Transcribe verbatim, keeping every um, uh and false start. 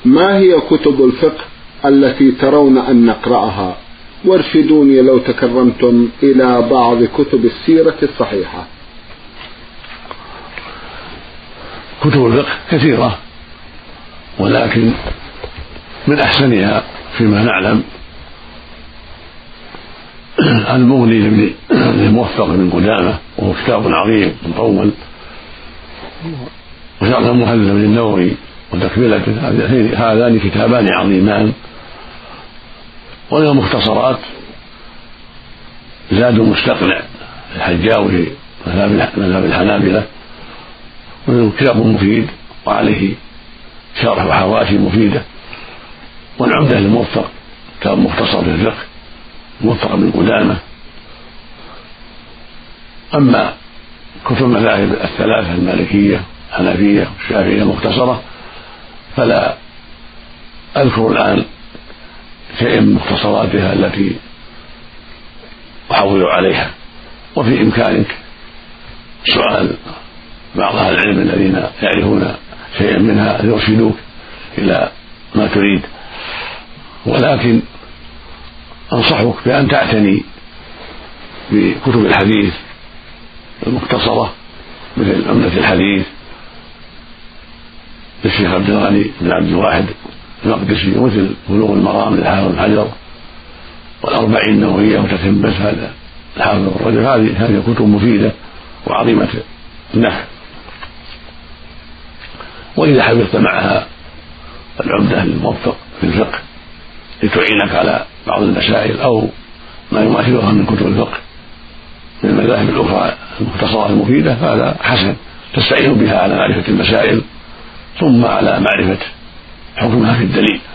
ما هي كتب الفقه التي ترون أن نقرأها؟ وارشدوني لو تكرمتم إلى بعض كتب السيرة الصحيحة. كتب الفقه كثيرة، ولكن من أحسنها فيما نعلم المغني للموفق بن قدامة، وهو كتاب عظيم مطول، وشرح المهذب للنووي وتكملته، هذان كتابان عظيمان. ومن المختصرات زاد المستقنع الحجاوي مذهب الحنابلة، ومنه كتاب مفيد وعليه شرح وحواشي مفيدة. والعمدة للموفق كتاب مختصر في الفقه موفق بن قدامة. أما كتب المذاهب الثلاثة المالكية الحنفية والشافعية مختصرة فلا أذكر الآن شيء من مختصراتها التي أحول عليها، وفي إمكانك سؤال بعض أهل العلم الذين يعرفون شيئا منها يرشدوك إلى ما تريد. ولكن أنصحك بأن تعتني بكتب الحديث المختصرة مثل عمدة الحديث للشيخ عبد الغني بن عبد الواحد المقدسي، ومثل بلوغ المرام للحافظ بن حجر، والأربعين النووية وتتم بس هذا الحافظ بن رجب. هذه هذه كتب مفيدة وعظيمة النفع. وإذا حفظت معها العمدة للموفق في الفقه لتعينك على بعض المسائل أو ما يماثلها من كتب الفقه من المذاهب الأخرى المختصرة المفيدة، فهذا حسن، تستعين بها على معرفة المسائل ثم على معرفة حكمها في الدليل.